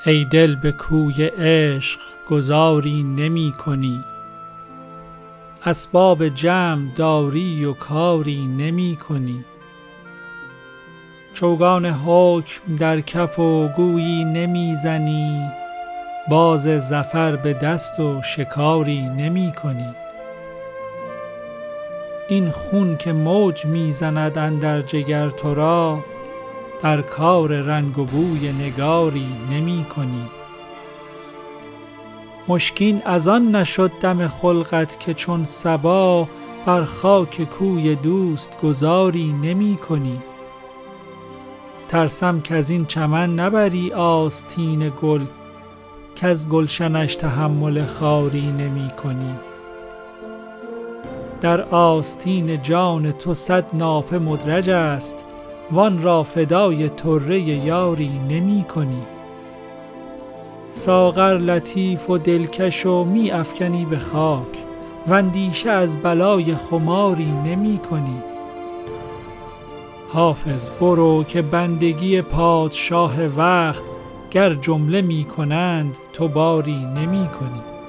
ای دل به کوی عشق گذاری نمی کنی، اسباب جمع داری و کاری نمی کنی. چوگان حکم در کف و گویی نمی زنی، باز ظفر به دست و شکاری نمی کنی. این خون که موج می زند اندر جگر تو را، در کار رنگ و بوی نگاری نمی کنی. مشکین از آن نشد دم خلقت که چون صبا، بر خاک کوی دوست گذاری نمی کنی. ترسم کز این چمن نبری آستین گل، کز گلشنش تحمل خاری نمی کنی. در آستین جان تو صد نافه مدرج است، وان را فدای طره یاری نمی کنی. ساغر لطیف و دلکش و می افکنی به خاک، واندیشه از بلای خماری نمی کنی. حافظ برو که بندگی پادشاه وقت، گر جمله می کنند تو باری نمی کنی.